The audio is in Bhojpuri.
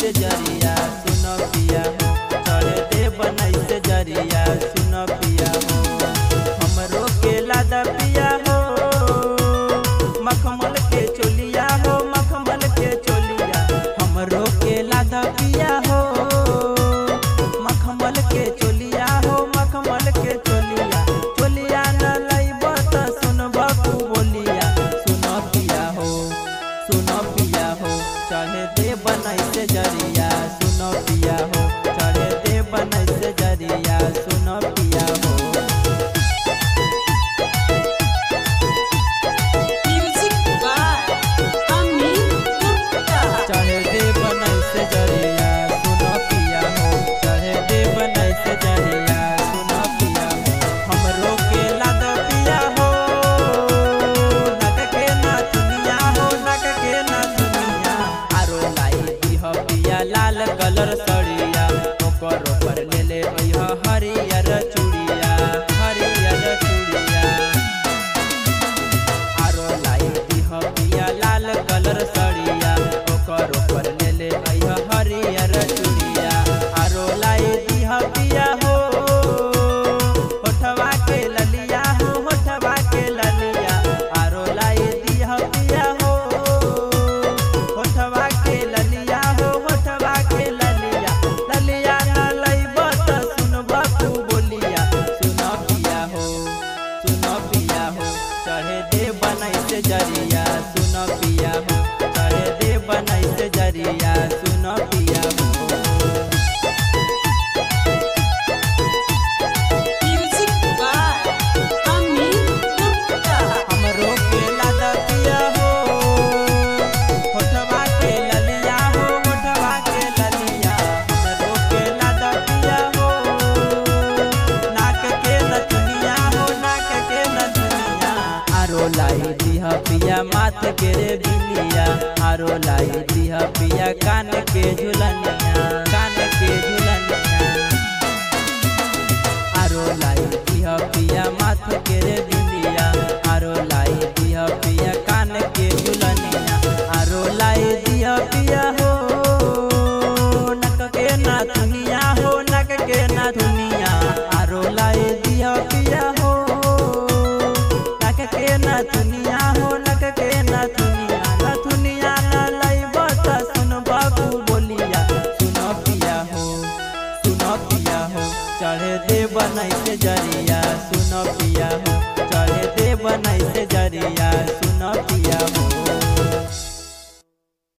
से जरिया सुनो पिया हो, चढ़े दे बनाई से जरिया सुनो पिया हो। हमरो के लादा पिया हो, मखमल के चोलिया हो, मखमल के चोलिया। हमरो के लादा पिया हो, मखमल के चोलिया हो, मखमल के चोलिया। चोलिया न लइब त सुनबा तू बोलिया सुनो पिया हो, सुनो पिया हो, चढ़े दे बनाई से जरिया सुनो पिया हो, चढ़े दे बनाई से जरिया सुनो पिया हो। चढ़े दे बनाई से जरिया सुनो पिया हो, चढ़े दे बनाई से जरिया सुनो पिया हो। हमरो के लादा पिया हो, नक के ना दुनिया हो, नक के ना दुनिया। आरो लाई दीह पिया लाल कलर सड़िया, ओकर ऊपर ले ले ओइह हरियर चूड़िया, हरियर चूड़िया। आरो लाई दीह पिया लाल कलर सड़िया, ओकर ऊपर ले ले अइह हरियर चूड़िया। आरो लाई दीह पिया हो, होठवा के ललिया हो, होठवा के ललिया। आरो लाई दीह पिया हो, होठवा के ललिया हो, होठवा के ललिया। ललिया न लइब त सुनबा तू बोलिया सुनो पिया हो, सुनो पिया हो, चढ़े दे बनाई से जरिया सुनो पिया हो, चढ़े दे बनाई से जरिया सुनो पिया हो। हमरो के लादा पिया हो, होठवा के ललिया हो, होठवा के ललिया। हमरो के लादा पिया हो, नाक के नथुनिया हो, नाक के नथुनिया। आरो लाई दीह पिया माथ के रे बिलिया, आरो लाई दीह पिया कान के झुलनिया, कान के झुलनिया। आरो लाई दीह पिया माथ के रे बिलिया, आरो लाई दीह पिया कान के झुलनिया। आरो लाई दीह पिया हो, नक के ना दुनिया हो, नक के ना दुनिया। आरो लाई दीह पिया हो, नक के ना दुनिया हो, नक के ना दुनिया। न दुनिया न लइब त सुनबा तू बोलिया सुनो पिया हो, सुनो पिया हो, चढ़े दे बनाई से जरिया सुनो पिया हो, चढ़े दे बनाई से जरिया सुनो पिया हो।